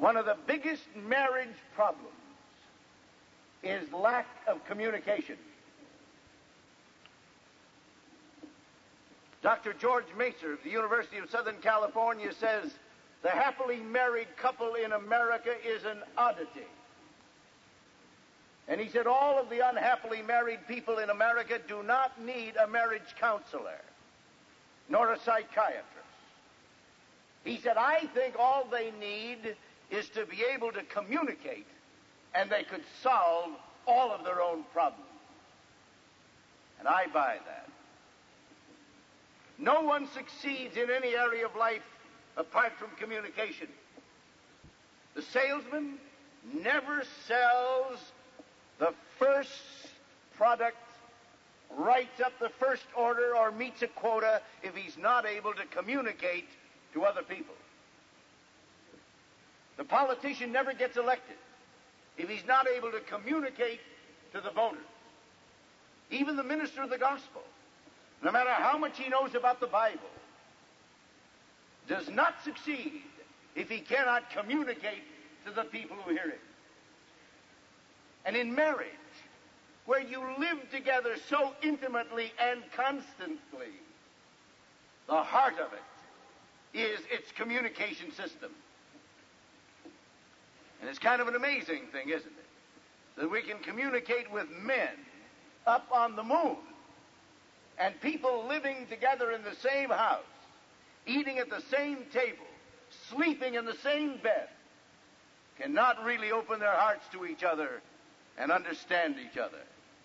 One of the biggest marriage problems is lack of communication. Dr. George Macer of the University of Southern California says the happily married couple in America is an oddity. And he said all of the unhappily married people in America do not need a marriage counselor, nor a psychiatrist. He said, I think all they need is to be able to communicate, and they could solve all of their own problems. And I buy that. No one succeeds in any area of life apart from communication. The salesman never sells the first product, writes up the first order, or meets a quota if he's not able to communicate to other people. The politician never gets elected if he's not able to communicate to the voters. Even the minister of the gospel, no matter how much he knows about the Bible, does not succeed if he cannot communicate to the people who hear him. And in marriage, where you live together so intimately and constantly, the heart of it is its communication system. And it's kind of an amazing thing, isn't it? That we can communicate with men up on the moon, and people living together in the same house, eating at the same table, sleeping in the same bed, cannot really open their hearts to each other and understand each other.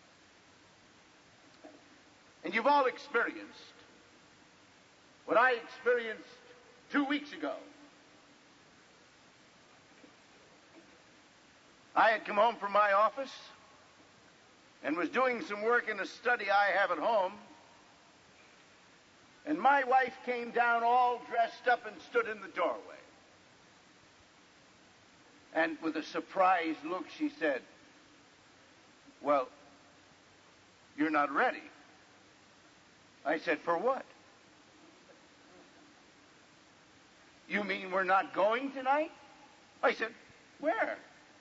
And you've all experienced what I experienced 2 weeks ago. I had come home from my office and was doing some work in a study I have at home, and my wife came down all dressed up and stood in the doorway. And with a surprised look, she said, "Well, you're not ready." I said, "For what?" "You mean we're not going tonight?" I said, "Where?"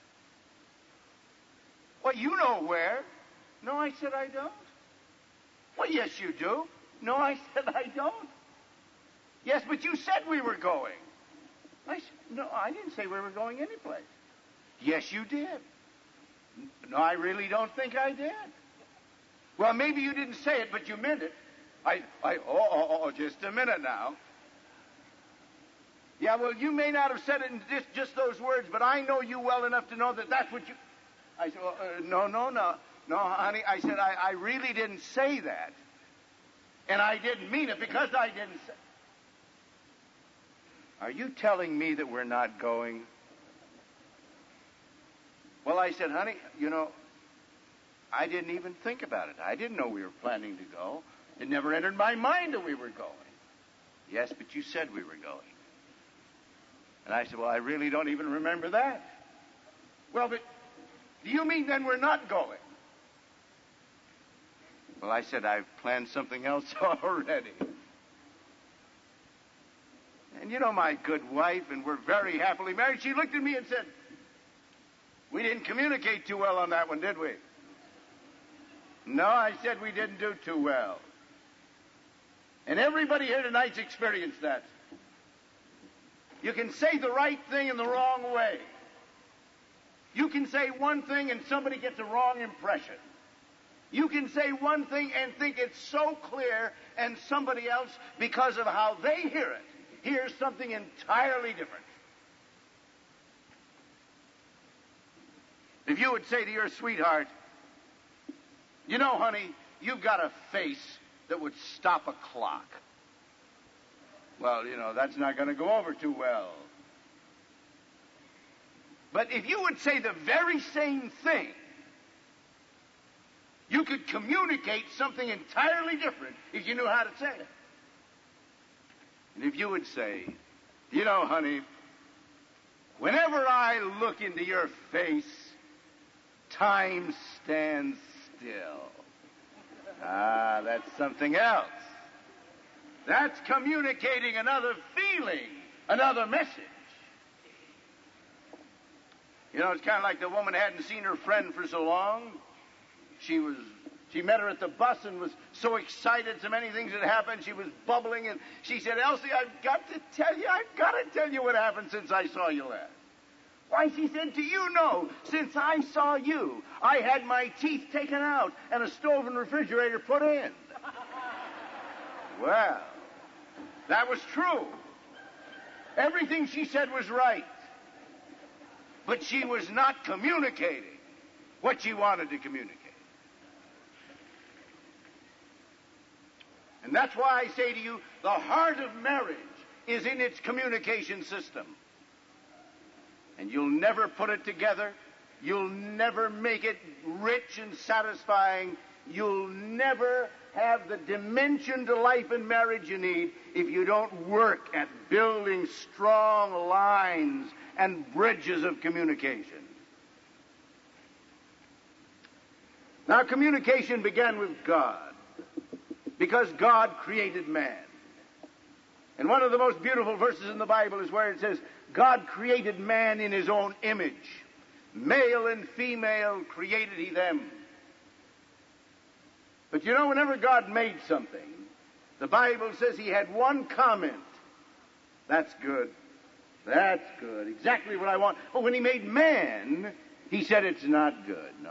"Well, you know where." "No," I said, "I don't." "Well, yes, you do." "No," I said, "I don't." "Yes, but you said we were going." I said, "No, I didn't say we were going anyplace." "Yes, you did." "No, I really don't think I did." "Well, maybe you didn't say it, but you meant it." Just a minute now. "Yeah, well, you may not have said it in just those words, but I know you well enough to know that that's what you..." I said, "No, honey." I said, I really didn't say that. And I didn't mean it because I didn't say... "Are you telling me that we're not going?" "Well," I said, "honey, I didn't even think about it. I didn't know we were planning to go. It never entered my mind that we were going." "Yes, but you said we were going." And I said, "Well, I really don't even remember that." "Well, but do you mean then we're not going?" "Well," I said, "I've planned something else already." And my good wife, and we're very happily married, she looked at me and said, "We didn't communicate too well on that one, did we?" "No," I said, "we didn't do too well." And everybody here tonight's experienced that. You can say the right thing in the wrong way. You can say one thing and somebody gets a wrong impression. You can say one thing and think it's so clear, and somebody else, because of how they hear it, hears something entirely different. If you would say to your sweetheart, "Honey, you've got a face that would stop a clock." Well, that's not going to go over too well. But if you would say the very same thing, you could communicate something entirely different if you knew how to say it. And if you would say, "Honey, whenever I look into your face, time stands still." That's something else. That's communicating another feeling, another message. You know, it's kind of like the woman hadn't seen her friend for so long. She met her at the bus and was so excited. So many things had happened. She was bubbling, and she said, Elsie, I've got to tell you what happened since I saw you last. Why, she said, do you know, since I saw you, I had my teeth taken out and a stove and refrigerator put in. Well, that was true. Everything she said was right. But she was not communicating what she wanted to communicate. And that's why I say to you, the heart of marriage is in its communication system. And you'll never put it together. You'll never make it rich and satisfying. You'll never have the dimension to life and marriage you need if you don't work at building strong lines and bridges of communication. Now, communication began with God, because God created man. And one of the most beautiful verses in the Bible is where it says, God created man in his own image. Male and female created he them. But you know, whenever God made something, the Bible says he had one comment. That's good. That's good. Exactly what I want. But when he made man, he said it's not good. No.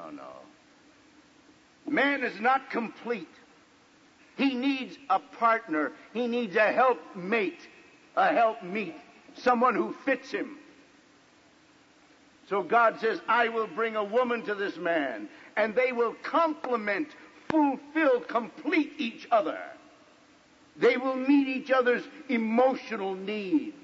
Man is not complete. He needs a partner. He needs a helpmate, a helpmeet, someone who fits him. So God says, I will bring a woman to this man, and they will complement, fulfill, complete each other. They will meet each other's emotional needs.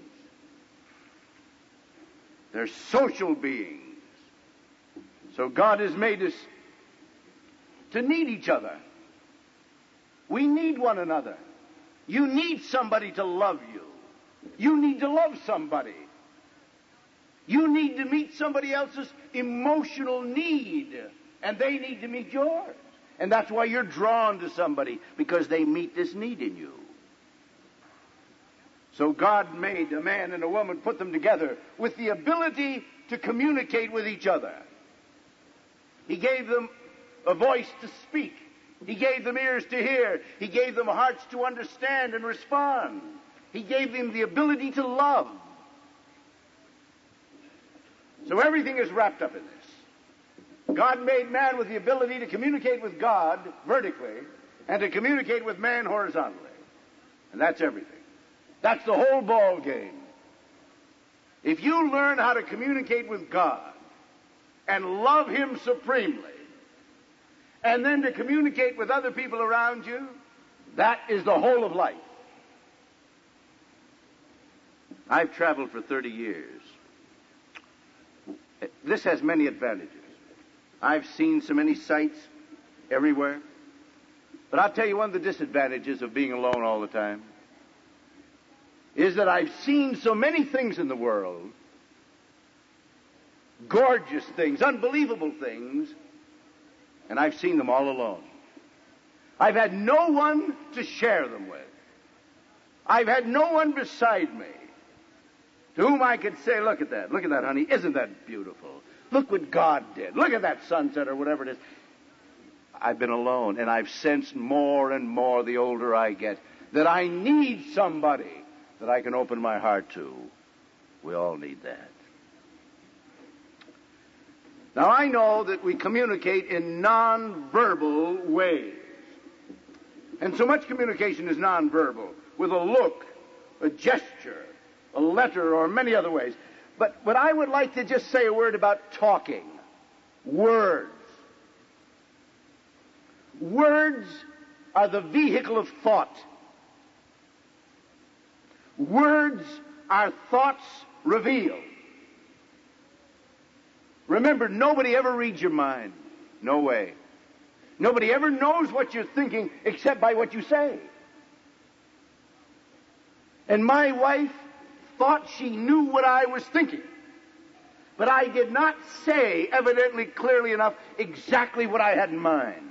They're social beings. So God has made us to need each other. We need one another. You need somebody to love you. You need to love somebody. You need to meet somebody else's emotional need, and they need to meet yours. And that's why you're drawn to somebody, because they meet this need in you. So God made a man and a woman, put them together with the ability to communicate with each other. He gave them a voice to speak. He gave them ears to hear. He gave them hearts to understand and respond. He gave them the ability to love. So everything is wrapped up in this. God made man with the ability to communicate with God vertically and to communicate with man horizontally. And that's everything. That's the whole ball game. If you learn how to communicate with God and love him supremely, and then to communicate with other people around you, that is the whole of life. I've traveled for 30 years. This has many advantages. I've seen so many sights everywhere. But I'll tell you, one of the disadvantages of being alone all the time is that I've seen so many things in the world, gorgeous things, unbelievable things, and I've seen them all alone. I've had no one to share them with. I've had no one beside me to whom I could say, look at that, honey, isn't that beautiful? Look what God did. Look at that sunset or whatever it is. I've been alone, and I've sensed more and more the older I get that I need somebody that I can open my heart to. We all need that. Now, I know that we communicate in nonverbal ways. And so much communication is nonverbal, with a look, a gesture, a letter, or many other ways. But I would like to just say a word about talking. Words. Words are the vehicle of thought. Words are thoughts revealed. Remember, nobody ever reads your mind. No way. Nobody ever knows what you're thinking except by what you say. And my wife thought she knew what I was thinking. But I did not say, evidently clearly enough, exactly what I had in mind.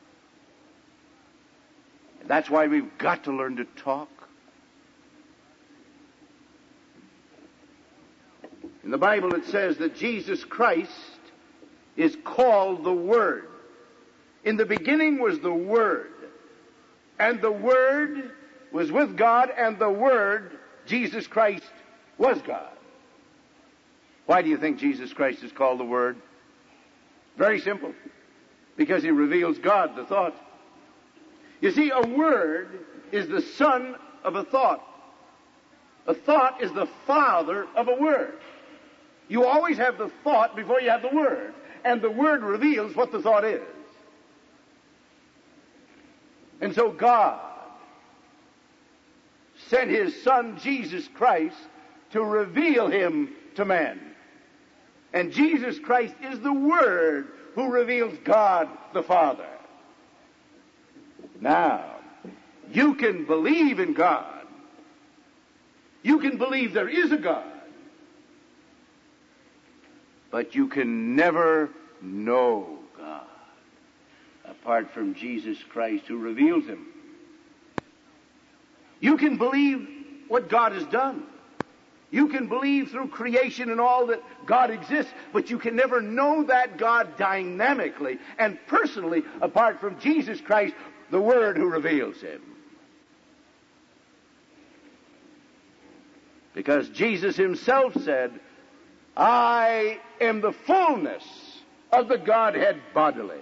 And that's why we've got to learn to talk. In the Bible it says that Jesus Christ is called the Word. In the beginning was the Word, and the Word was with God, and the Word, Jesus Christ, was God. Why do you think Jesus Christ is called the Word? Very simple. Because he reveals God, the thought. You see, a word is the son of a thought. A thought is the father of a word. You always have the thought before you have the word, and the word reveals what the thought is. And so God sent his Son, Jesus Christ, to reveal him to man. And Jesus Christ is the Word who reveals God the Father. Now, you can believe in God. You can believe there is a God. But you can never know God apart from Jesus Christ who reveals him. You can believe what God has done. You can believe through creation and all that God exists, but you can never know that God dynamically and personally apart from Jesus Christ, the Word who reveals him. Because Jesus himself said, I am the fullness of the Godhead bodily.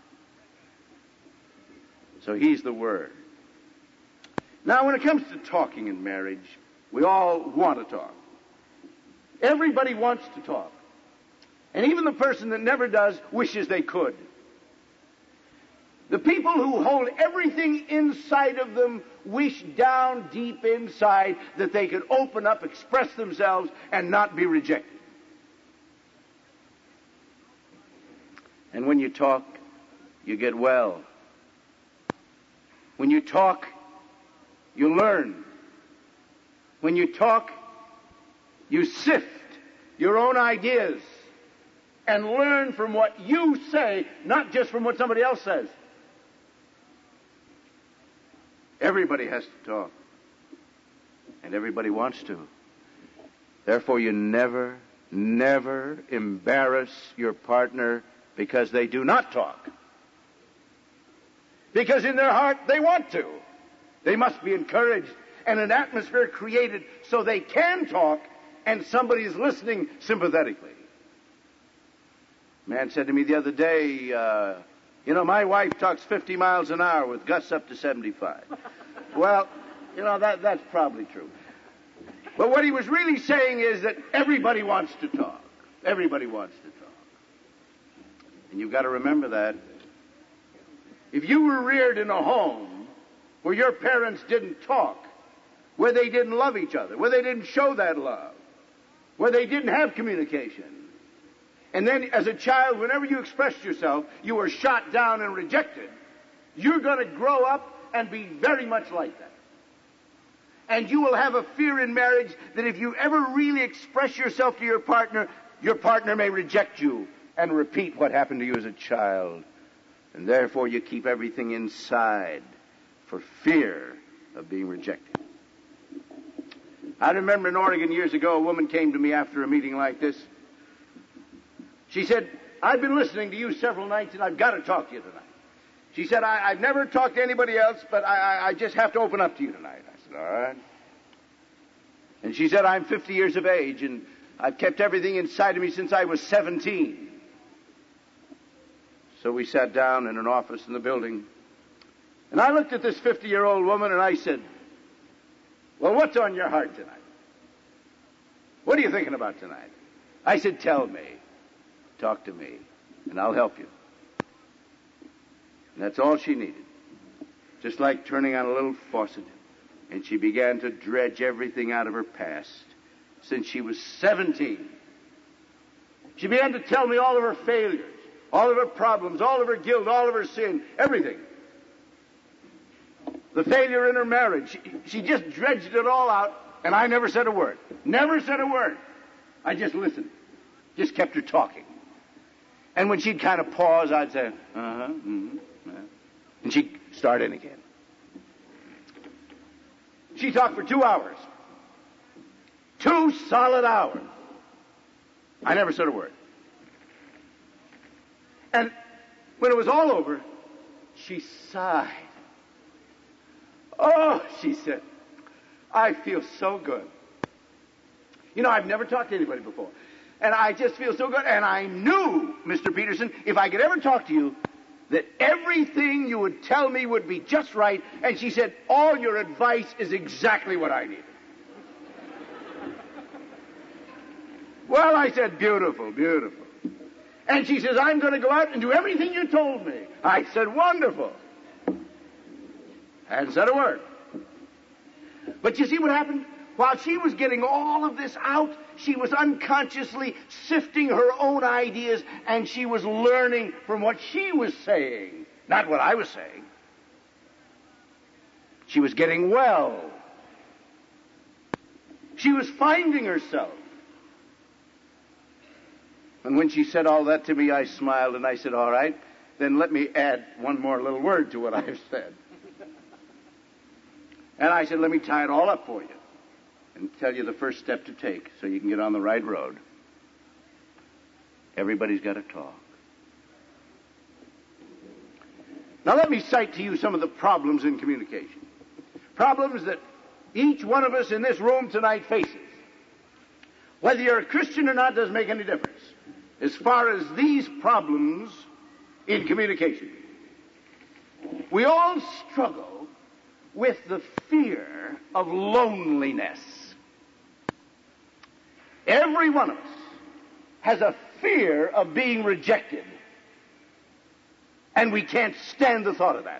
So he's the Word. Now, when it comes to talking in marriage, we all want to talk. Everybody wants to talk. And even the person that never does wishes they could. The people who hold everything inside of them wish down deep inside that they could open up, express themselves, and not be rejected. And when you talk, you get well. When you talk, you learn. When you talk, you sift your own ideas and learn from what you say, not just from what somebody else says. Everybody has to talk. And everybody wants to. Therefore, you never embarrass your partner because they do not talk. Because in their heart they want to. They must be encouraged and an atmosphere created so they can talk and somebody is listening sympathetically. A man said to me the other day, my wife talks 50 miles an hour with gusts up to 75. Well, that's probably true. But what he was really saying is that everybody wants to talk. Everybody wants to talk. And you've got to remember that. If you were reared in a home where your parents didn't talk, where they didn't love each other, where they didn't show that love, where they didn't have communication, and then as a child, whenever you expressed yourself, you were shot down and rejected, you're going to grow up and be very much like that. And you will have a fear in marriage that if you ever really express yourself to your partner may reject you and repeat what happened to you as a child. And therefore you keep everything inside for fear of being rejected. I remember in Oregon years ago, a woman came to me after a meeting like this. She said, I've been listening to you several nights and I've got to talk to you tonight. She said, I've never talked to anybody else, but I just have to open up to you tonight. I said, all right. And she said, I'm 50 years of age and I've kept everything inside of me since I was 17. So we sat down in an office in the building. And I looked at this 50-year-old woman and I said, well, what's on your heart tonight? What are you thinking about tonight? I said, tell me. Talk to me, and I'll help you. And that's all she needed. Just like turning on a little faucet. And she began to dredge everything out of her past since she was 17. She began to tell me all of her failures, all of her problems, all of her guilt, all of her sin, everything. The failure in her marriage. She just dredged it all out, and I never said a word. Never said a word. I just listened. Just kept her talking. And when she'd kind of pause, I'd say, and she'd start in again. She talked for 2 hours. 2 solid hours. I never said a word. And when it was all over, she sighed. Oh, she said, I feel so good. You know, I've never talked to anybody before. And I just feel so good. And I knew, Mr. Peterson, if I could ever talk to you, that everything you would tell me would be just right. And she said, all your advice is exactly what I needed. Well, I said, beautiful, beautiful. And she says, I'm going to go out and do everything you told me. I said, wonderful. I hadn't said a word. But you see what happened? While she was getting all of this out, she was unconsciously sifting her own ideas, and she was learning from what she was saying, not what I was saying. She was getting well. She was finding herself. And when she said all that to me, I smiled, and I said, all right, then let me add one more little word to what I've said. And I said, let me tie it all up for you and tell you the first step to take so you can get on the right road. Everybody's got to talk. Now let me cite to you some of the problems in communication. Problems that each one of us in this room tonight faces. Whether you're a Christian or not doesn't make any difference as far as these problems in communication. We all struggle with the fear of loneliness. Every one of us has a fear of being rejected. And we can't stand the thought of that.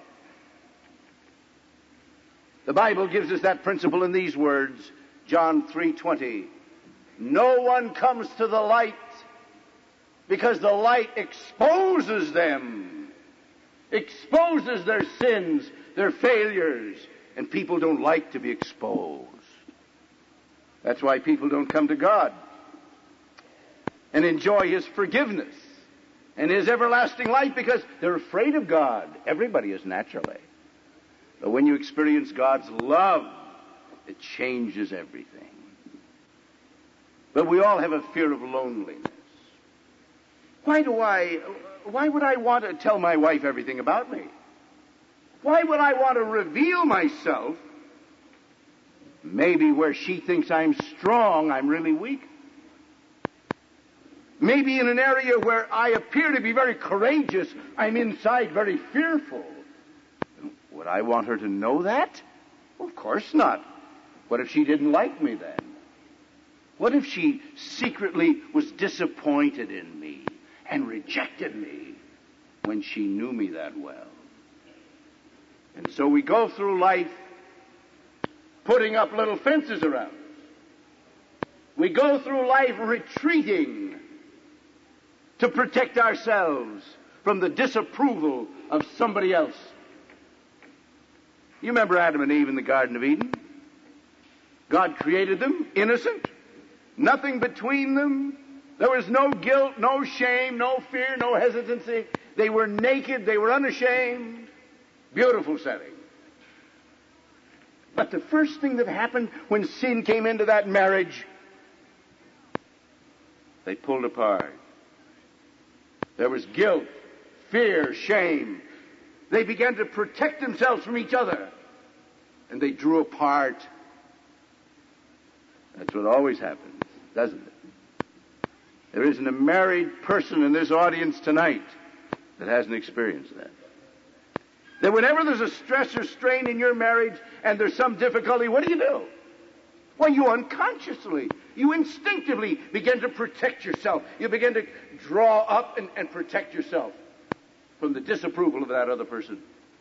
The Bible gives us that principle in these words, John 3:20. No one comes to the light because the light exposes them, exposes their sins, their failures, and people don't like to be exposed. That's why people don't come to God and enjoy His forgiveness and His everlasting life, because they're afraid of God. Everybody is naturally. But when you experience God's love, it changes everything. But we all have a fear of loneliness. Why would I want to tell my wife everything about me? Why would I want to reveal myself? Maybe where she thinks I'm strong, I'm really weak. Maybe in an area where I appear to be very courageous, I'm inside very fearful. Would I want her to know that? Well, of course not. What if she didn't like me then? What if she secretly was disappointed in me and rejected me when she knew me that well? And so we go through life putting up little fences around us. We go through life retreating to protect ourselves from the disapproval of somebody else. You remember Adam and Eve in the Garden of Eden? God created them innocent, nothing between them. There was no guilt, no shame, no fear, no hesitancy. They were naked, they were unashamed. Beautiful setting. But the first thing that happened when sin came into that marriage, they pulled apart. There was guilt, fear, shame. They began to protect themselves from each other. And they drew apart. That's what always happens, doesn't it? There isn't a married person in this audience tonight that hasn't experienced that. That whenever there's a stress or strain in your marriage and there's some difficulty, what do? Well, you unconsciously, you instinctively begin to protect yourself. You begin to draw up and protect yourself from the disapproval of that other person.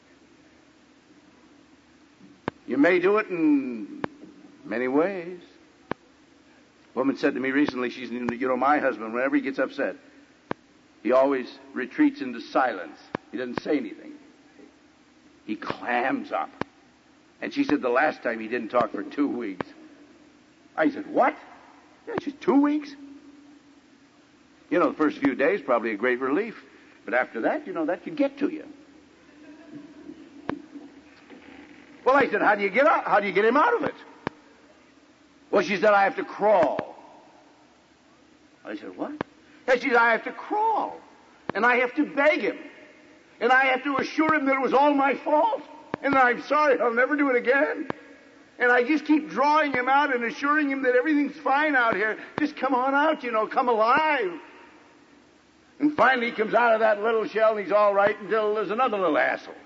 You may do it in many ways. A woman said to me recently, she said, my husband, whenever he gets upset, he always retreats into silence. He doesn't say anything. He clams up. And she said the last time he didn't talk for 2 weeks. I said, what? Yeah, just 2 weeks? The first few days, probably a great relief. But after that, that could get to you. Well, I said, how do you get out? How do you get him out of it? Well, she said, I have to crawl. I said, what? And she said, I have to crawl. And I have to beg him. And I have to assure him that it was all my fault. And I'm sorry, I'll never do it again. And I just keep drawing him out and assuring him that everything's fine out here. Just come on out, come alive. And finally he comes out of that little shell and he's all right until there's another little asshole.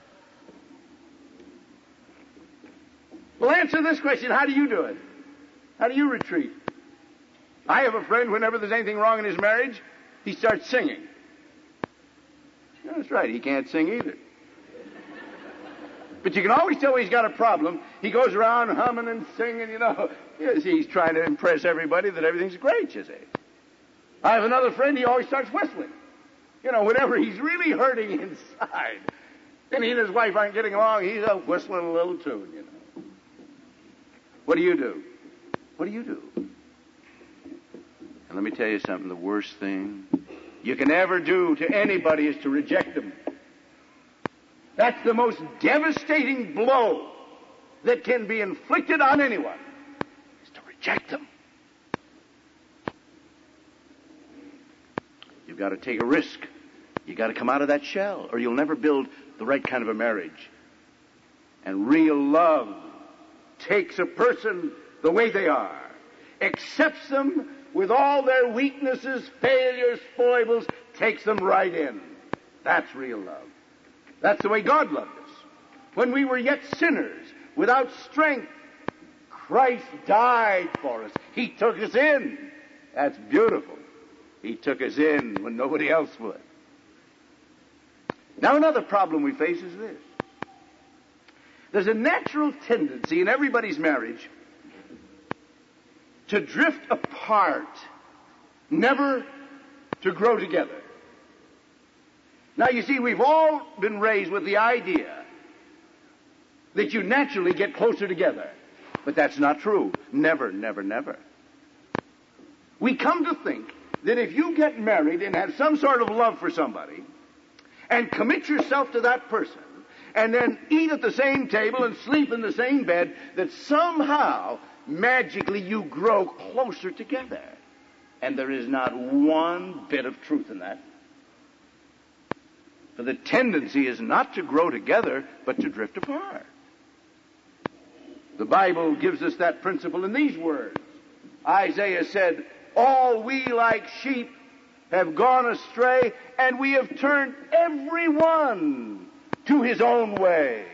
Well, answer this question. How do you do it? How do you retreat? I have a friend, whenever there's anything wrong in his marriage, he starts singing. That's right, he can't sing either. But you can always tell when he's got a problem. He goes around humming and singing, Yes, he's trying to impress everybody that everything's great, you see. I have another friend, he always starts whistling. Whenever he's really hurting inside. And he and his wife aren't getting along, he's whistling a little tune, What do you do? What do you do? And let me tell you something, the worst thing you can ever do to anybody is to reject them. That's the most devastating blow that can be inflicted on anyone, is to reject them. You've got to take a risk. You've got to come out of that shell, or you'll never build the right kind of a marriage. And real love takes a person the way they are, accepts them with all their weaknesses, failures, foibles, takes them right in. That's real love. That's the way God loved us. When we were yet sinners, without strength, Christ died for us. He took us in. That's beautiful. He took us in when nobody else would. Now another problem we face is this. There's a natural tendency in everybody's marriage to drift apart, never to grow together. Now you see, we've all been raised with the idea that you naturally get closer together. But that's not true. Never, never, never. We come to think that if you get married and have some sort of love for somebody and commit yourself to that person and then eat at the same table and sleep in the same bed, that somehow magically you grow closer together. And there is not one bit of truth in that. For the tendency is not to grow together, but to drift apart. The Bible gives us that principle in these words. Isaiah said, all we like sheep have gone astray, and we have turned every one to his own way.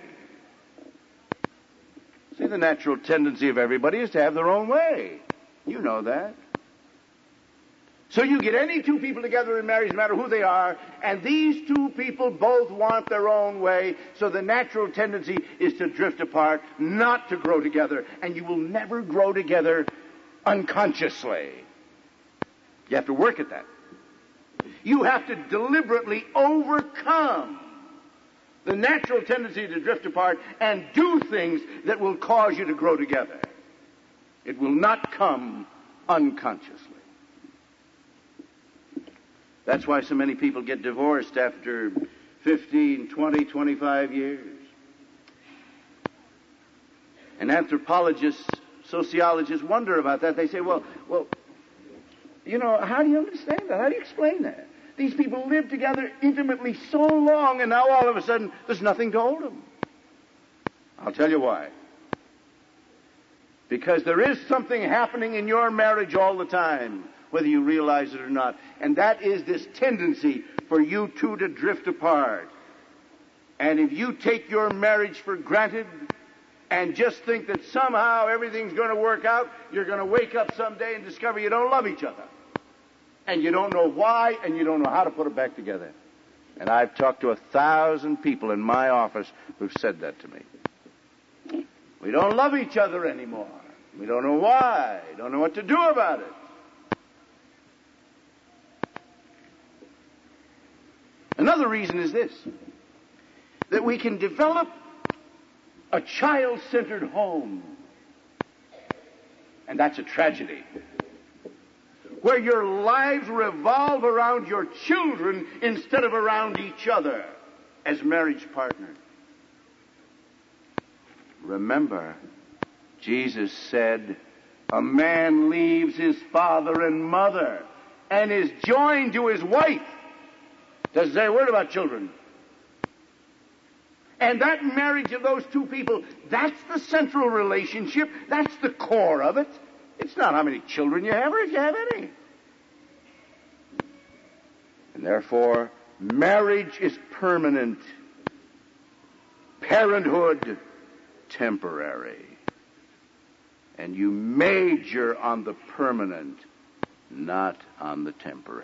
See, the natural tendency of everybody is to have their own way. You know that. So you get any two people together in marriage, no matter who they are, and these two people both want their own way, so the natural tendency is to drift apart, not to grow together, and you will never grow together unconsciously. You have to work at that. You have to deliberately overcome the natural tendency to drift apart and do things that will cause you to grow together. It will not come unconsciously. That's why so many people get divorced after 15, 20, 25 years. And anthropologists, sociologists wonder about that. They say, well, how do you understand that? How do you explain that? These people lived together intimately so long, and now all of a sudden there's nothing to hold them. I'll tell you why. Because there is something happening in your marriage all the time, whether you realize it or not. And that is this tendency for you two to drift apart. And if you take your marriage for granted and just think that somehow everything's going to work out, you're going to wake up someday and discover you don't love each other. And you don't know why, and you don't know how to put it back together. And I've talked to 1,000 people in my office who've said that to me. We don't love each other anymore. We don't know why. Don't know what to do about it. Another reason is this, that we can develop a child-centered home. And that's a tragedy. Where your lives revolve around your children instead of around each other as marriage partners. Remember, Jesus said, a man leaves his father and mother and is joined to his wife. Doesn't say a word about children. And that marriage of those two people, that's the central relationship. That's the core of it. It's not how many children you have or if you have any. And therefore, marriage is permanent. Parenthood, temporary. And you major on the permanent, not on the temporary.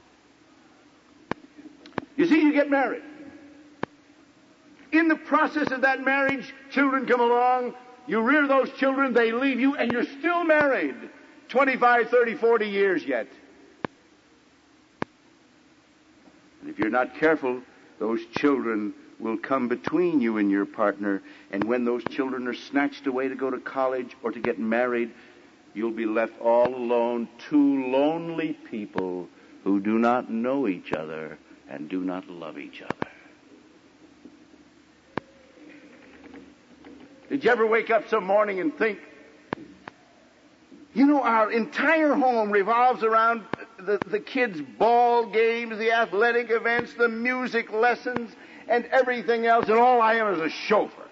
You see, you get married. In the process of that marriage, children come along, you rear those children, they leave you, and you're still married 25, 30, 40 years yet. And if you're not careful, those children will come between you and your partner, and when those children are snatched away to go to college or to get married, you'll be left all alone, two lonely people who do not know each other and do not love each other. Did you ever wake up some morning and think, you know, our entire home revolves around the kids' ball games, the athletic events, the music lessons, and everything else, and all I am is a chauffeur.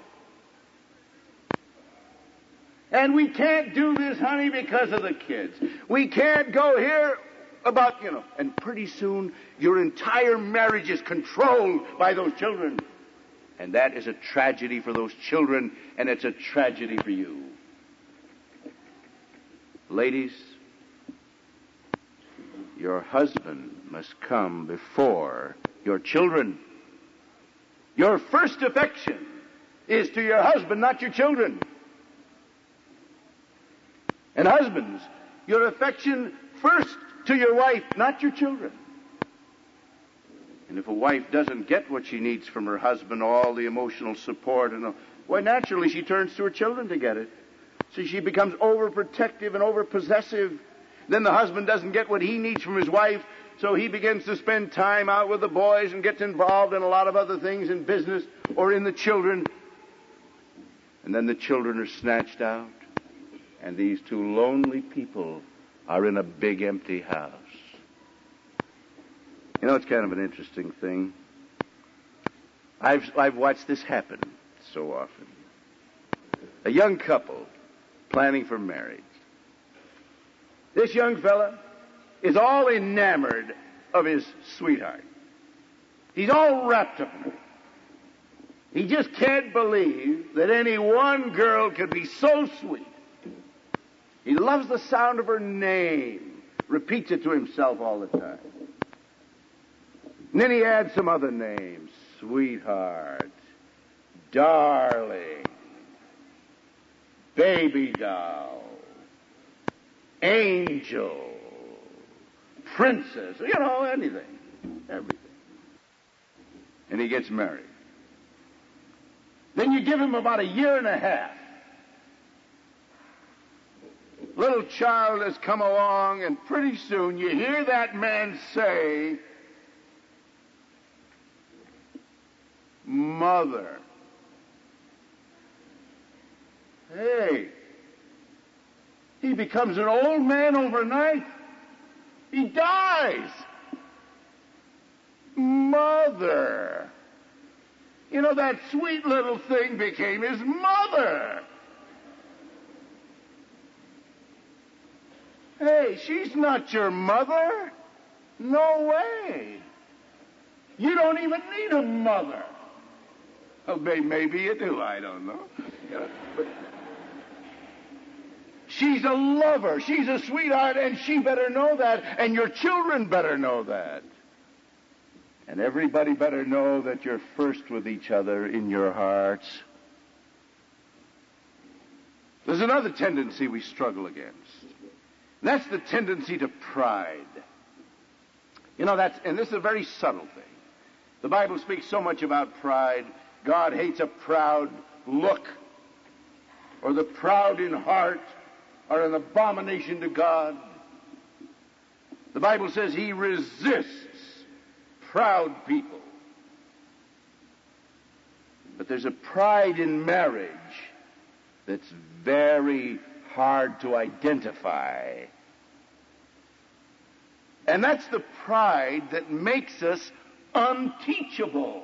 And we can't do this, honey, because of the kids. We can't go here about, and pretty soon your entire marriage is controlled by those children. And that is a tragedy for those children, and it's a tragedy for you. Ladies, your husband must come before your children. Your first affection is to your husband, not your children. And husbands, your affection first to your wife, not your children. And if a wife doesn't get what she needs from her husband, all the emotional support, why, naturally she turns to her children to get it. So she becomes overprotective and overpossessive. Then the husband doesn't get what he needs from his wife, so he begins to spend time out with the boys and gets involved in a lot of other things in business or in the children. And then the children are snatched out, and these two lonely people are in a big empty house. You know, it's kind of an interesting thing. I've watched this happen so often. A young couple planning for marriage. This young fella is all enamored of his sweetheart. He's all wrapped up in her. He just can't believe that any one girl could be so sweet. He loves the sound of her name. Repeats it to himself all the time. And then he adds some other names. Sweetheart, darling, baby doll, angel, princess, anything. Everything. And he gets married. Then you give him about a year and a half. Little child has come along, and pretty soon you hear that man say, Mother. Hey, he becomes an old man overnight. He dies. Mother. That sweet little thing became his mother. Hey, she's not your mother. No way. You don't even need a mother. Oh, maybe you do, I don't know. But she's a lover, she's a sweetheart, and she better know that, and your children better know that. And everybody better know that you're first with each other in your hearts. There's another tendency we struggle against. That's the tendency to pride. And this is a very subtle thing. The Bible speaks so much about pride. God hates a proud look, or the proud in heart are an abomination to God. The Bible says he resists proud people. But there's a pride in marriage that's very hard to identify. And that's the pride that makes us unteachable.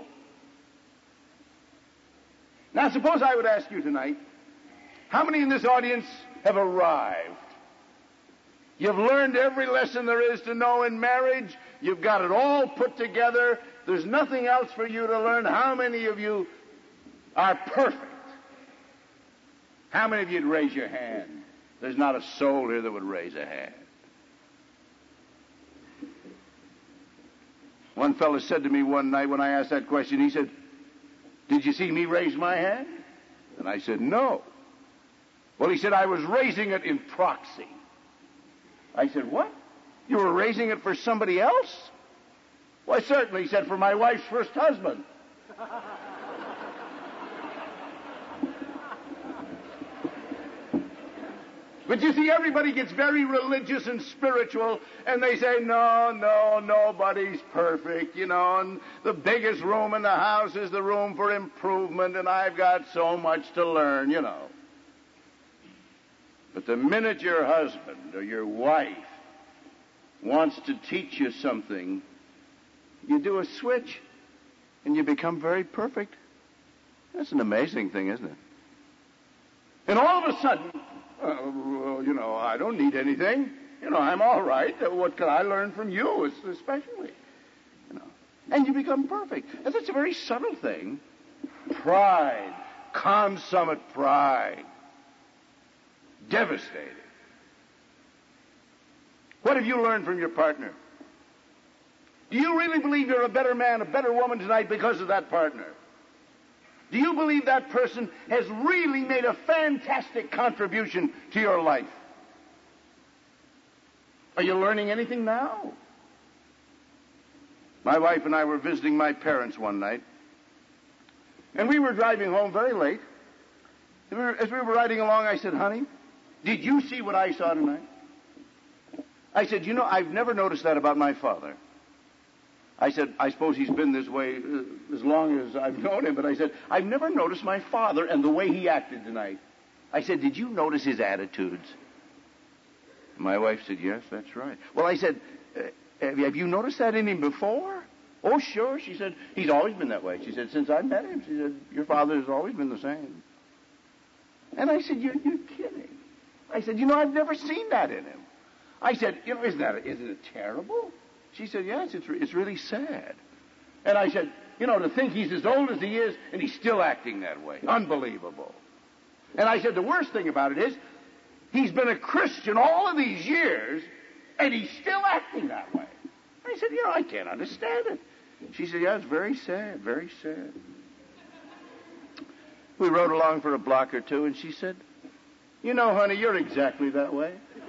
Now, suppose I would ask you tonight, how many in this audience have arrived? You've learned every lesson there is to know in marriage. You've got it all put together. There's nothing else for you to learn. How many of you are perfect? How many of you would raise your hand? There's not a soul here that would raise a hand. One fellow said to me one night when I asked that question, he said, "Did you see me raise my hand?" And I said, "No." Well, he said, "I was raising it in proxy." I said, "What? You were raising it for somebody else?" "Why, certainly," he said, "for my wife's first husband." But you see, everybody gets very religious and spiritual, and they say, no, nobody's perfect, and the biggest room in the house is the room for improvement, and I've got so much to learn, But the minute your husband or your wife wants to teach you something, you do a switch, and you become very perfect. That's an amazing thing, isn't it? And all of a sudden, I don't need anything. I'm all right. What can I learn from you, especially? And you become perfect. And that's a very subtle thing. Pride, consummate pride. Devastating. What have you learned from your partner? Do you really believe you're a better man, a better woman tonight because of that partner? Do you believe that person has really made a fantastic contribution to your life? Are you learning anything now? My wife and I were visiting my parents one night, and we were driving home very late. As we were riding along, I said, "Honey, did you see what I saw tonight?" I said, "I've never noticed that about my father." I said, "I suppose he's been this way as long as I've known him," but I said, "I've never noticed my father and the way he acted tonight." I said, "Did you notice his attitudes?" My wife said, "Yes, that's right." Well, I said, have you noticed that in him before?" "Oh, sure." She said, "He's always been that way." She said, "Since I met him," she said, "your father has always been the same." And I said, "You're kidding." I said, "I've never seen that in him." I said, "Isn't it terrible?" She said, "Yes, it's really sad." And I said, to think he's as old as he is and he's still acting that way. Unbelievable. And I said, the worst thing about it is he's been a Christian all of these years and he's still acting that way. I said, I can't understand it. She said, "Yeah, it's very sad, very sad." We rode along for a block or two and she said, "Honey, you're exactly that way."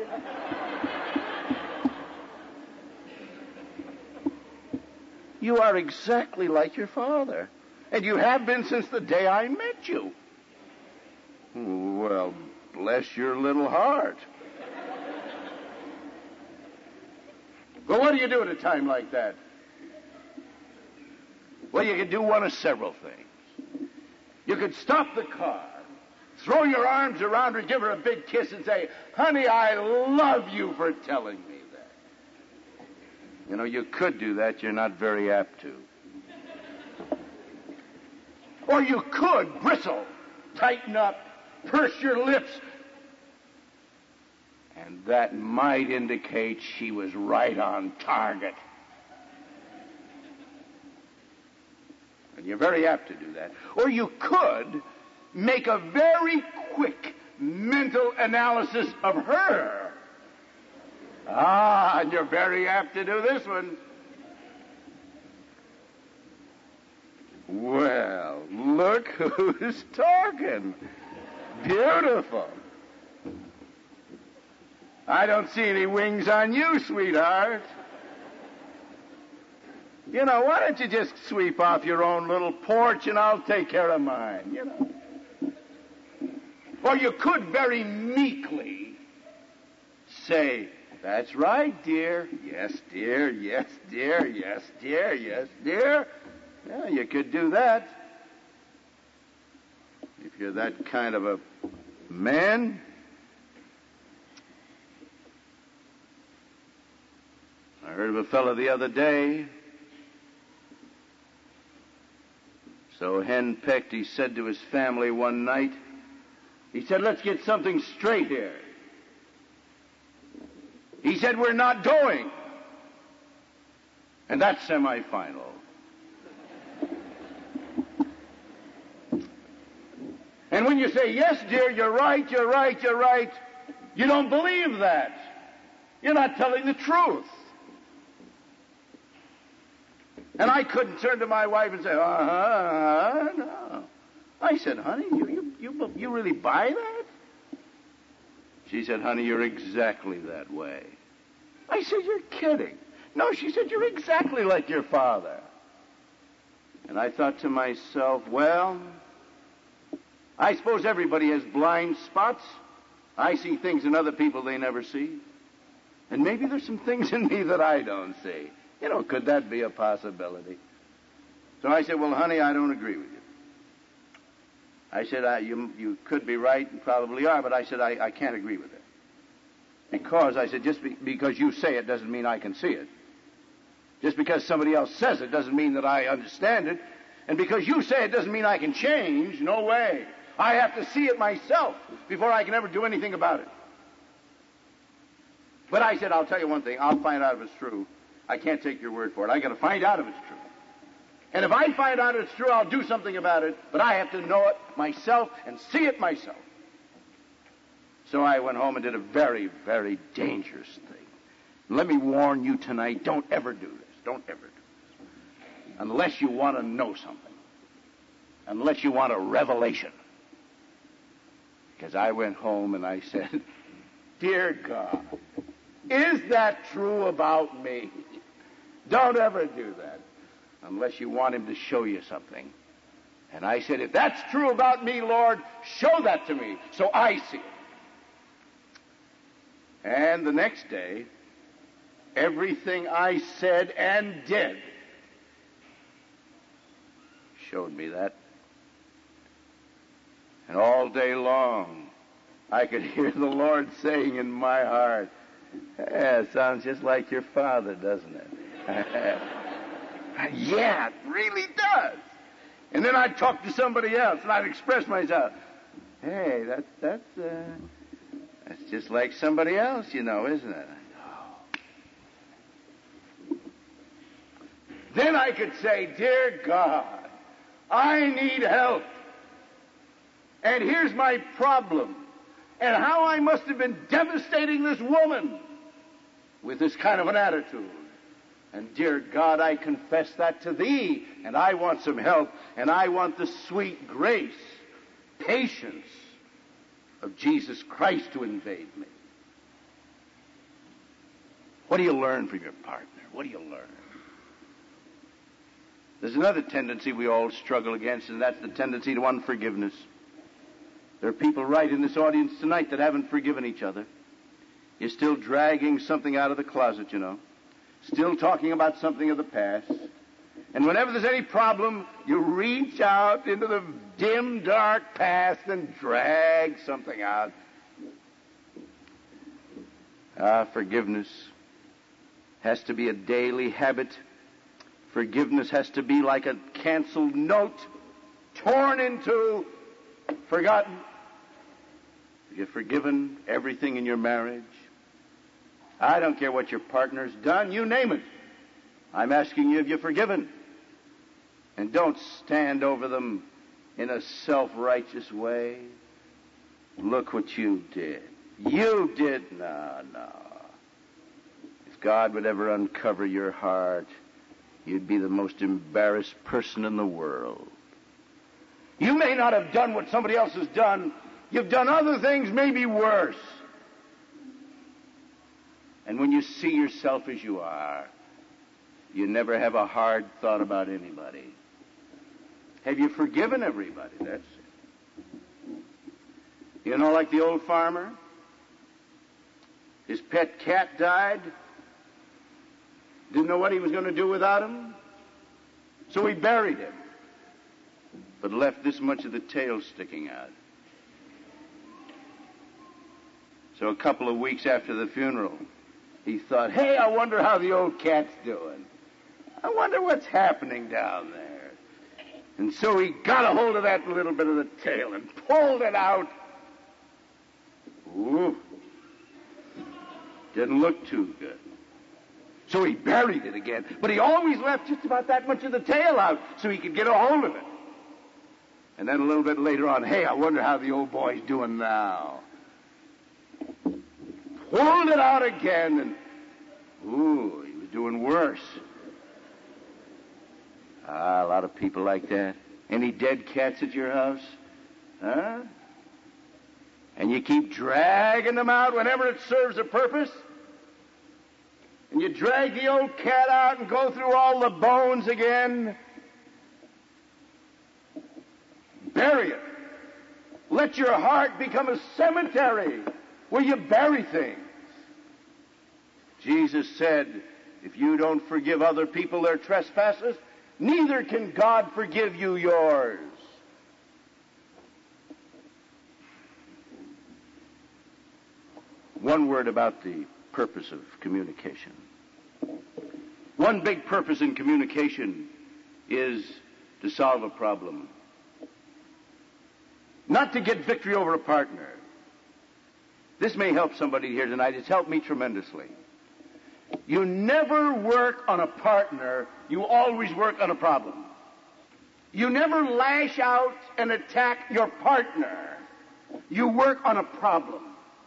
"You are exactly like your father. And you have been since the day I met you." "Well, bless your little heart." But what do you do at a time like that? Well, you could do one of several things. You could stop the car, throw your arms around her, give her a big kiss and say, "Honey, I love you for telling me that." You could do that. You're not very apt to. Or you could bristle, tighten up, purse your lips. And that might indicate she was right on target. And you're very apt to do that. Or you could make a very quick mental analysis of her. And you're very apt to do this one. Well, look who's talking. Beautiful. I don't see any wings on you, sweetheart. Why don't you just sweep off your own little porch and I'll take care of mine, Or you could very meekly say, "That's right, dear. Yes, dear. Yes, dear. Yes, dear. Yes, dear." Yeah, you could do that. If you're that kind of a man. All heard of a fellow the other day, so henpecked he said to his family one night, he said, let's get something straight here. He said, we're not going. And that's semifinal. And when you say, yes, dear, you're right, you're right, you're right, you don't believe that. You're not telling the truth. And I couldn't turn to my wife and say, no. I said, honey, you really buy that? She said, honey, you're exactly that way. I said, you're kidding. No, she said, you're exactly like your father. And I thought to myself, well, I suppose everybody has blind spots. I see things in other people they never see. And maybe there's some things in me that I don't see. You know, could that be a possibility? So I said, well, honey, I don't agree with you. I said, you could be right and probably are, but I said, I can't agree with it. Because, I said, just because you say it doesn't mean I can see it. Just because somebody else says it doesn't mean that I understand it. And because you say it doesn't mean I can change. No way. I have to see it myself before I can ever do anything about it. But I said, I'll tell you one thing. I'll find out if it's true. I can't take your word for it. I got to find out if it's true. And if I find out it's true, I'll do something about it. But I have to know it myself and see it myself. So I went home and did a very, very dangerous thing. And let me warn you tonight, don't ever do this. Don't ever do this. Unless you want to know something. Unless you want a revelation. Because I went home and I said, dear God, is that true about me? Don't ever do that. Unless you want him to show you something. And I said, if that's true about me, Lord, show that to me so I see it. And the next day, everything I said and did showed me that. And all day long, I could hear the Lord saying in my heart, yeah, it sounds just like your father, doesn't it? Yeah, it really does. And then I'd talk to somebody else, and I'd express myself. Hey, that's just like somebody else, you know, isn't it? Then I could say, dear God, I need help. And here's my problem. And how I must have been devastating this woman with this kind of an attitude. And dear God, I confess that to thee. And I want some help. And I want the sweet grace, patience of Jesus Christ to invade me. What do you learn from your partner? What do you learn? There's another tendency we all struggle against, and that's the tendency to unforgiveness. There are people right in this audience tonight that haven't forgiven each other. You're still dragging something out of the closet, you know. Still talking about something of the past. And whenever there's any problem, you reach out into the dim, dark past and drag something out. Forgiveness has to be a daily habit. Forgiveness has to be like a canceled note, torn into, forgotten. Have you forgiven everything in your marriage? I don't care what your partner's done, you name it. I'm asking you, have you forgiven? And don't stand over them in a self-righteous way. Look what you did. You did. No. If God would ever uncover your heart, you'd be the most embarrassed person in the world. You may not have done what somebody else has done. You've done other things maybe worse. And when you see yourself as you are, you never have a hard thought about anybody. Have you forgiven everybody? That's it. You know, like the old farmer? His pet cat died. Didn't know what he was going to do without him. So he buried him. But left this much of the tail sticking out. So a couple of weeks after the funeral, He thought, hey, I wonder how the old cat's doing. I wonder what's happening down there. And so he got a hold of that little bit of the tail and pulled it out. Ooh. Didn't look too good. So he buried it again. But he always left just about that much of the tail out so he could get a hold of it. And then a little bit later on, hey, I wonder how the old boy's doing now. Pulled it out again, and ooh, he was doing worse. A lot of people like that. Any dead cats at your house? Huh? And you keep dragging them out whenever it serves a purpose? And you drag the old cat out and go through all the bones again? Bury it. Let your heart become a cemetery where you bury things. Jesus said, if you don't forgive other people their trespasses, neither can God forgive you yours. One word about the purpose of communication. One big purpose in communication is to solve a problem. Not to get victory over a partner. This may help somebody here tonight. It's helped me tremendously. You never work on a partner. You always work on a problem. You never lash out and attack your partner. You work on a problem.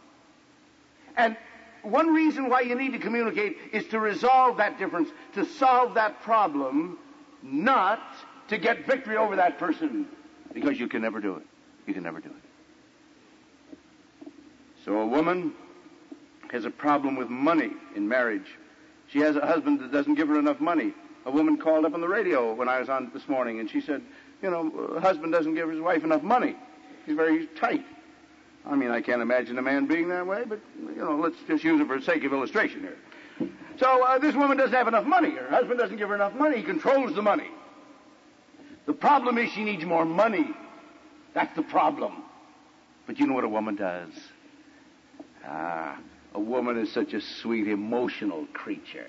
And one reason why you need to communicate is to resolve that difference, to solve that problem, not to get victory over that person, because you can never do it. You can never do it. So a woman has a problem with money in marriage. She has a husband that doesn't give her enough money. A woman called up on the radio when I was on this morning, and she said, a husband doesn't give his wife enough money. He's very tight. I mean, I can't imagine a man being that way, but, let's just use it for the sake of illustration here. So this woman doesn't have enough money. Her husband doesn't give her enough money. He controls the money. The problem is she needs more money. That's the problem. But you know what a woman does? A woman is such a sweet, emotional creature.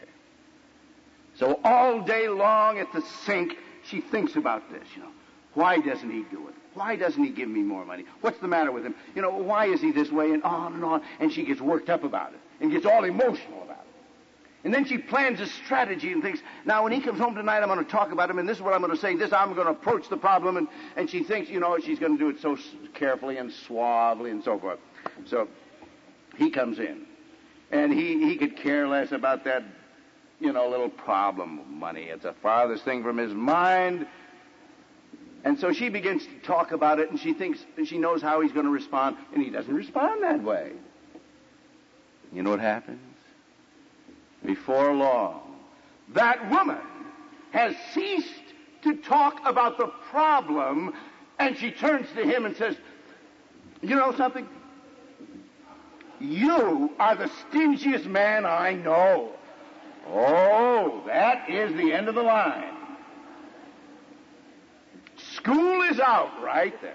So all day long at the sink, she thinks about this, Why doesn't he do it? Why doesn't he give me more money? What's the matter with him? Why is he this way? And on and on. And she gets worked up about it and gets all emotional about it. And then she plans a strategy and thinks, now when he comes home tonight, I'm going to talk about him, and this is what I'm going to say, this I'm going to approach the problem, and she thinks, she's going to do it so carefully and suavely and so forth. So he comes in, and he could care less about that, little problem of money. It's the farthest thing from his mind. And so she begins to talk about it, and she thinks she knows how he's going to respond, and he doesn't respond that way. You know what happens? Before long, that woman has ceased to talk about the problem, and she turns to him and says, you know something? You are the stingiest man I know. Oh, that is the end of the line. School is out right there.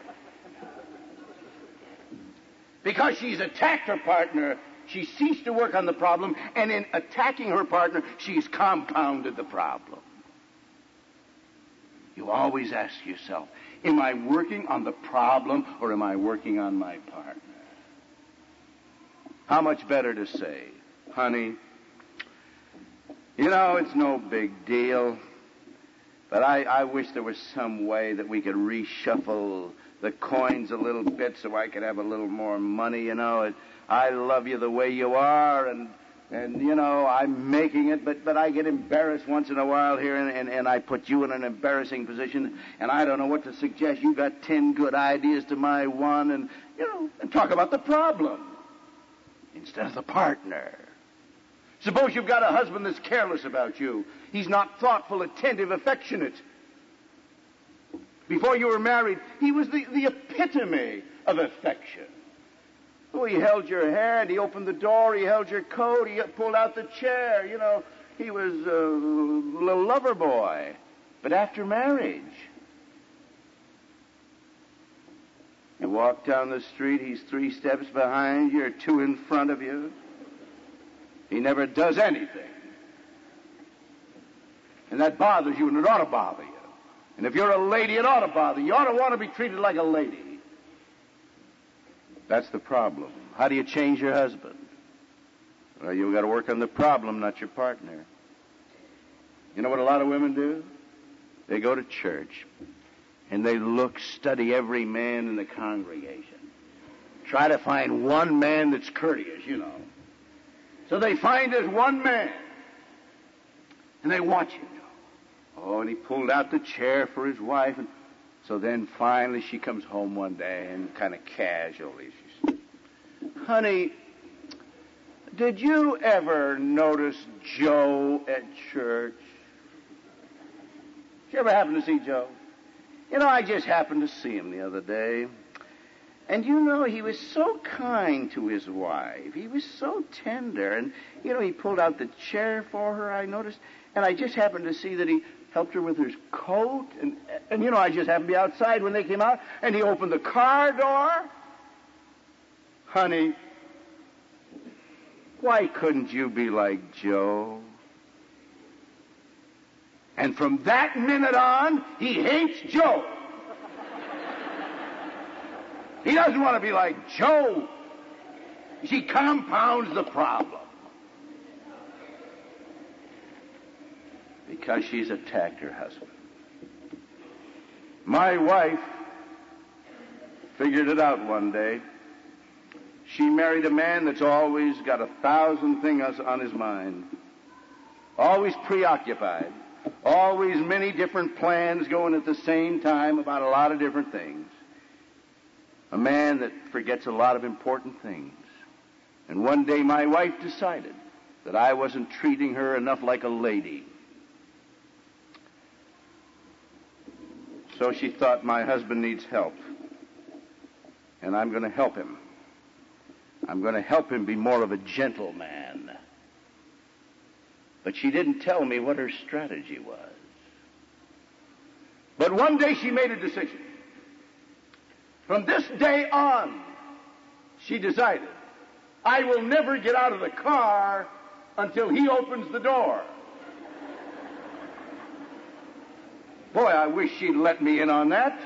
Because she's attacked her partner, she ceased to work on the problem, and in attacking her partner, she's compounded the problem. You always ask yourself, am I working on the problem or am I working on my partner? How much better to say, honey, it's no big deal, but I wish there was some way that we could reshuffle the coins a little bit so I could have a little more money, I love you the way you are, and I'm making it, but I get embarrassed once in a while here, and I put you in an embarrassing position, and I don't know what to suggest. You got 10 good ideas to my one, and talk about the problem instead of the partner. Suppose you've got a husband that's careless about you. He's not thoughtful, attentive, affectionate. Before you were married, he was the epitome of affection. Oh, he held your hand, he opened the door, he held your coat, he pulled out the chair. He was a little lover boy. But after marriage, you walk down the street, he's 3 steps behind you or 2 in front of you. He never does anything. And that bothers you, and it ought to bother you. And if you're a lady, it ought to bother you. You ought to want to be treated like a lady. That's the problem. How do you change your husband? Well, you've got to work on the problem, not your partner. You know what a lot of women do? They go to church, and they study every man in the congregation. Try to find one man that's courteous, you know. So they find this one man, and they watch him. Oh, and he pulled out the chair for his wife, and so then finally she comes home one day, and kind of casually she says, "Honey, did you ever notice Joe at church? Did you ever happen to see Joe? You know, I just happened to see him the other day. And you know, he was so kind to his wife. He was so tender. And, you know, he pulled out the chair for her, I noticed. And I just happened to see that he helped her with her coat. And you know, I just happened to be outside when they came out. And he opened the car door. Honey, why couldn't you be like Joe?" And from that minute on, he hates Joe. He doesn't want to be like Joe. She compounds the problem. Because she's attacked her husband. My wife figured it out one day. She married a man that's always got 1,000 things on his mind. Always preoccupied. Always many different plans going at the same time about a lot of different things. A man that forgets a lot of important things. And one day my wife decided that I wasn't treating her enough like a lady. So she thought, my husband needs help. And I'm going to help him. I'm going to help him be more of a gentleman. But she didn't tell me what her strategy was. But one day she made a decision. From this day on, she decided, I will never get out of the car until he opens the door. Boy, I wish she'd let me in on that.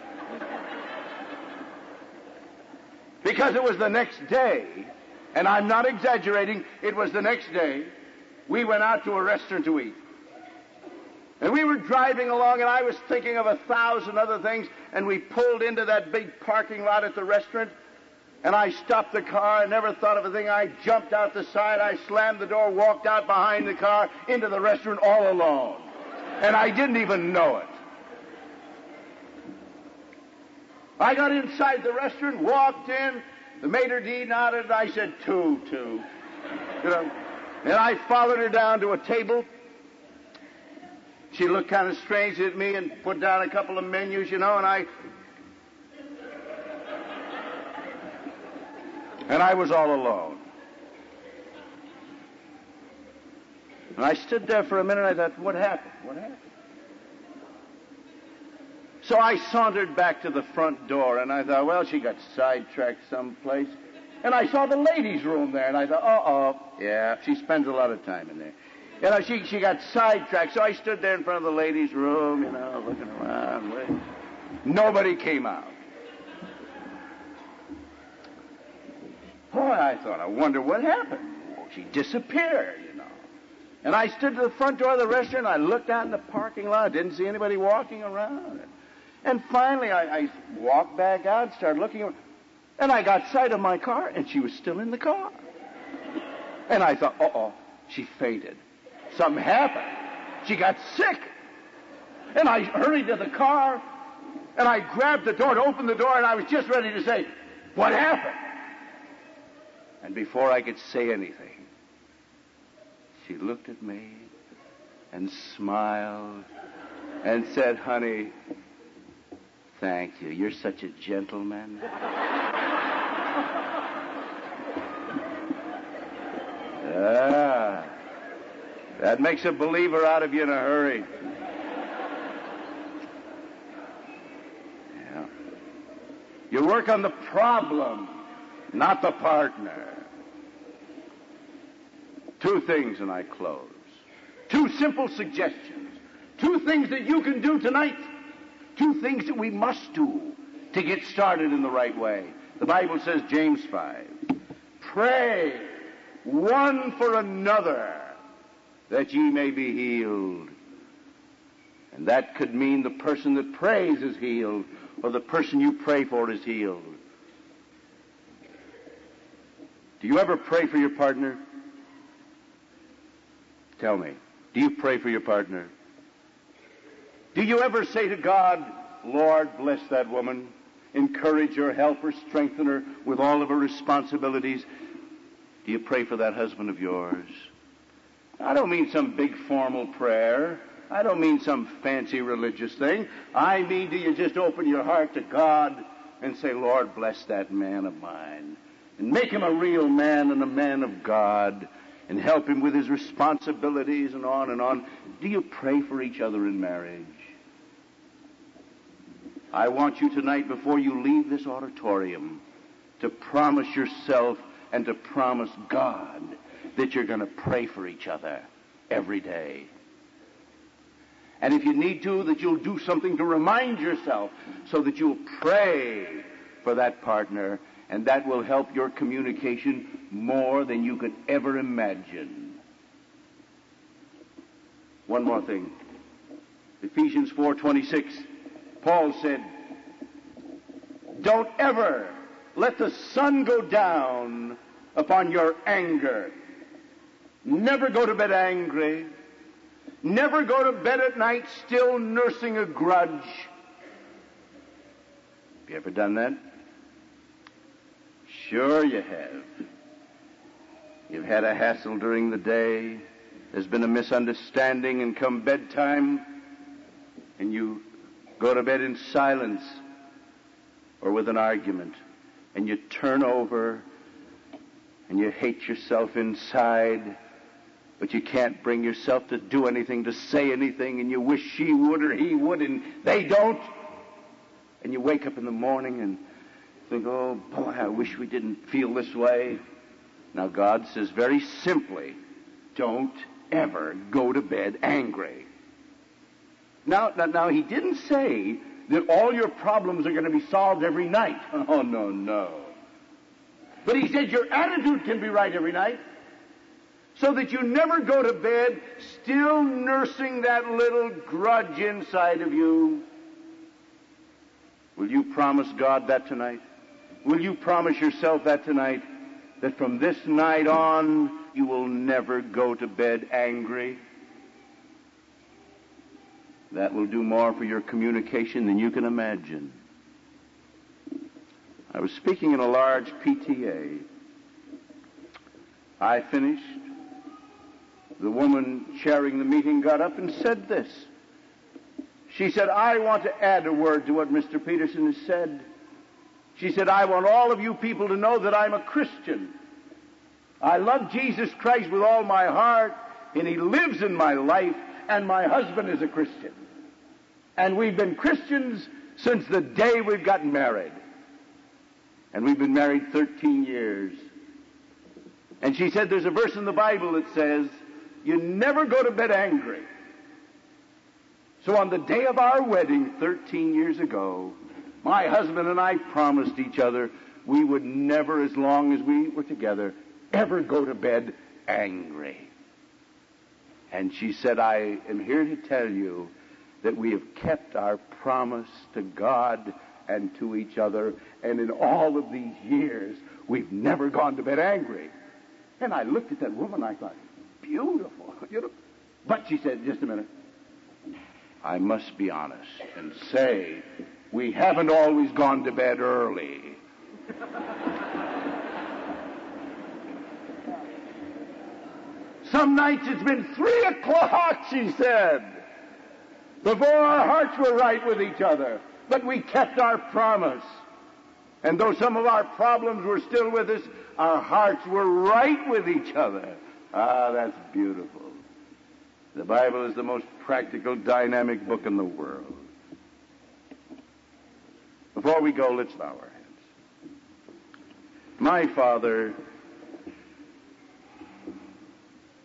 Because it was the next day, and I'm not exaggerating, it was the next day, we went out to a restaurant to eat. And we were driving along, and I was thinking of 1,000 other things, and we pulled into that big parking lot at the restaurant, and I stopped the car. I never thought of a thing. I jumped out the side, I slammed the door, walked out behind the car, into the restaurant all alone. And I didn't even know it. I got inside the restaurant, walked in, the maitre d' nodded, and I said, two. You know, and I followed her down to a table. She looked kind of strange at me and put down a couple of menus, you know, and I was all alone. And I stood there for a minute, and I thought, what happened? So I sauntered back to the front door, and I thought, well, she got sidetracked someplace. And I saw the ladies' room there, and I thought, yeah, she spends a lot of time in there. You know, she got sidetracked, so I stood there in front of the ladies' room, you know, looking around. Waiting. Nobody came out. Boy, I thought, I wonder what happened. Oh, she disappeared, you know. And I stood to the front door of the restaurant, I looked out in the parking lot, didn't see anybody walking around. And finally, I walked back out, started looking around, and I got sight of my car, and she was still in the car. And I thought, she fainted. Something happened. She got sick. And I hurried to the car, and I grabbed the door to open the door, and I was just ready to say, what happened? And before I could say anything, she looked at me and smiled and said, honey, thank you. You're such a gentleman. That makes a believer out of you in a hurry. Yeah. You work on the problem, not the partner. Two things and I close. Two simple suggestions. Two things that you can do tonight. Two things that we must do to get started in the right way. The Bible says, James 5, pray one for another that ye may be healed. And that could mean the person that prays is healed, or the person you pray for is healed. Do you ever pray for your partner? Tell me, do you pray for your partner? Do you ever say to God, Lord, bless that woman, encourage her, help her, strengthen her with all of her responsibilities? Do you pray for that husband of yours? I don't mean some big formal prayer. I don't mean some fancy religious thing. I mean, do you just open your heart to God and say, Lord, bless that man of mine, and make him a real man and a man of God, and help him with his responsibilities and on and on. Do you pray for each other in marriage? I want you tonight, before you leave this auditorium, to promise yourself and to promise God that you're going to pray for each other every day. And if you need to, that you'll do something to remind yourself so that you'll pray for that partner, and that will help your communication more than you could ever imagine. One more thing. Ephesians 4:26, Paul said, don't ever let the sun go down upon your anger. Never go to bed angry. Never go to bed at night still nursing a grudge. Have you ever done that? Sure you have. You've had a hassle during the day. There's been a misunderstanding, and come bedtime, and you go to bed in silence or with an argument, and you turn over and you hate yourself inside, but you can't bring yourself to do anything, to say anything, and you wish she would or he would, and they don't. And you wake up in the morning and think, oh boy, I wish we didn't feel this way. Now God says very simply, don't ever go to bed angry. Now he didn't say that all your problems are going to be solved every night. Oh, no. But he said your attitude can be right every night, so that you never go to bed still nursing that little grudge inside of you. Will you promise God that tonight? Will you promise yourself that tonight? That from this night on, you will never go to bed angry? That will do more for your communication than you can imagine. I was speaking in a large PTA. I finished. The woman chairing the meeting got up and said this. She said, I want to add a word to what Mr. Peterson has said. She said, I want all of you people to know that I'm a Christian. I love Jesus Christ with all my heart, and He lives in my life, and my husband is a Christian. And we've been Christians since the day we've gotten married. And we've been married 13 years. And she said there's a verse in the Bible that says, you never go to bed angry. So on the day of our wedding 13 years ago, my husband and I promised each other we would never, as long as we were together, ever go to bed angry. And she said, I am here to tell you that we have kept our promise to God and to each other, and in all of these years, we've never gone to bed angry. And I looked at that woman, I thought, beautiful. But she said, just a minute. I must be honest and say, we haven't always gone to bed early. Some nights it's been 3 o'clock, she said, before our hearts were right with each other. But we kept our promise. And though some of our problems were still with us, our hearts were right with each other. Ah, that's beautiful. The Bible is the most practical, dynamic book in the world. Before we go, let's bow our heads. My Father,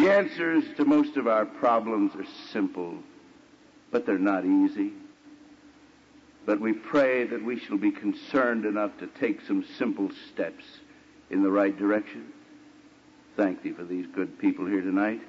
The answers to most of our problems are simple, but they're not easy. But we pray that we shall be concerned enough to take some simple steps in the right direction. Thank Thee for these good people here tonight.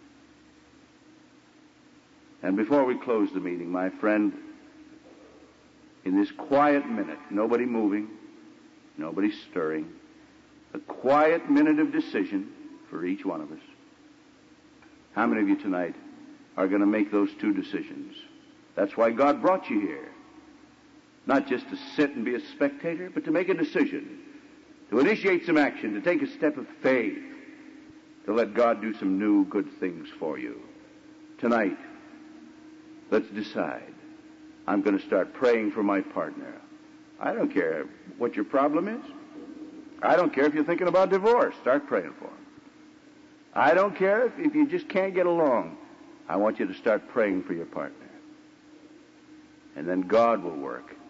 And before we close the meeting, my friend, in this quiet minute, nobody moving, nobody stirring, a quiet minute of decision for each one of us. How many of you tonight are going to make those two decisions? That's why God brought you here. Not just to sit and be a spectator, but to make a decision, to initiate some action, to take a step of faith, to let God do some new good things for you. Tonight, let's decide. I'm going to start praying for my partner. I don't care what your problem is. I don't care if you're thinking about divorce. Start praying for him. I don't care if you just can't get along. I want you to start praying for your partner. And then God will work.